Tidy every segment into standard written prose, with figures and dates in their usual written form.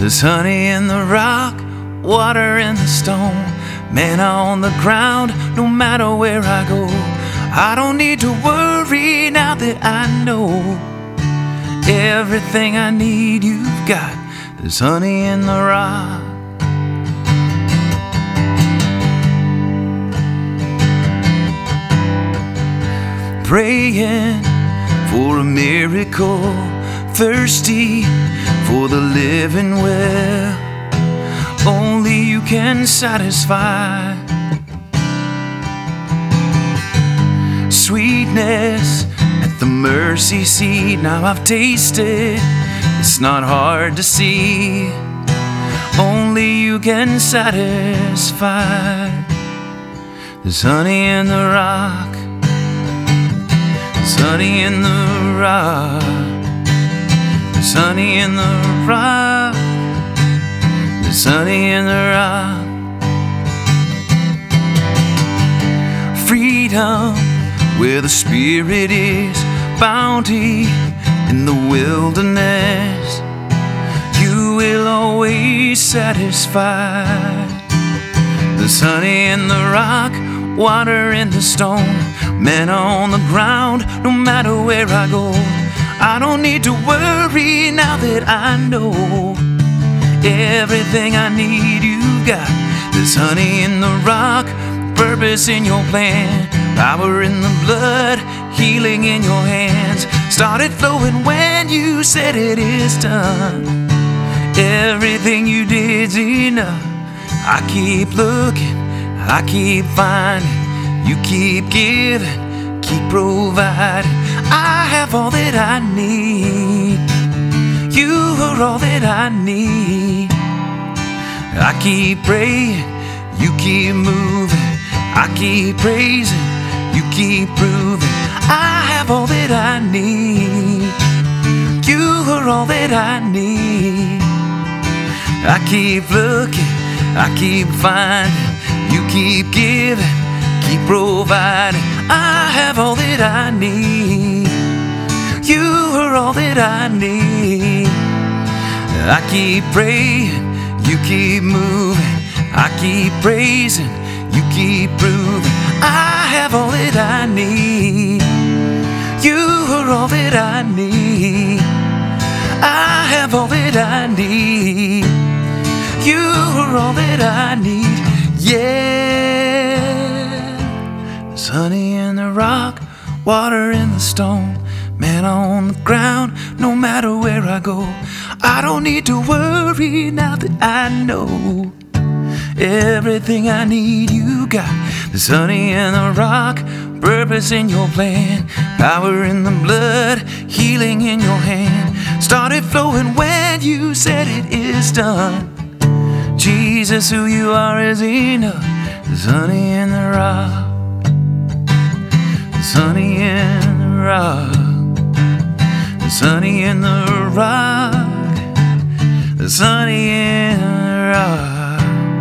There's honey in the rock, water in the stone, manna on the ground, no matter where I go. I don't need to worry now that I know everything I need you've got. There's honey in the rock. Praying for a miracle, thirsty for the living well. Only you can satisfy. Sweetness at the mercy seat, now I've tasted, it's not hard to see. Only you can satisfy. There's honey in the rock. There's honey in the rock. There's honey in the rock. There's honey in the rock. Freedom where the Spirit is, bounty in the wilderness. You will always satisfy. There's honey in the rock, water in the stone, manna on the ground, no matter where I go. I don't need to worry now that I know everything I need you got. There's honey in the rock, purpose in your plan, power in the blood, healing in your hands. Started flowing when you said it is done. Everything you did's enough. I keep looking, I keep finding, you keep giving, keep providing. I have all that I need. You are all that I need. I keep praying, you keep moving. I keep praising, you keep proving. I have all that I need. You are all that I need. I keep looking, I keep finding, you keep giving, keep providing. I have all that I need. You are all that I need. I keep praying, you keep moving. I keep praising, you keep proving. I have all that I need. You are all that I need. I have all that I need. You are all that I need. Yeah. There's honey in the rock, water in the stone, manna on the ground, no matter where I go. I don't need to worry now that I know everything I need you got. There's honey in the rock, purpose in your plan, power in the blood, healing in your hand. Started flowing when you said it is done. Jesus, who you are is enough. There's honey in the rock. There's honey in the rock. There's honey in the rock. There's honey in the rock.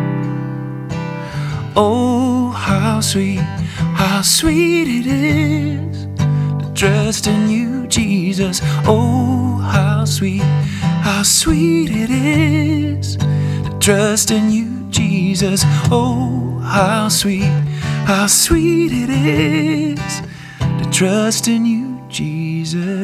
Oh, how sweet it is to trust in you, Jesus. Oh, how sweet it is to trust in you, Jesus. Oh, how sweet it is to trust in you, Jesus.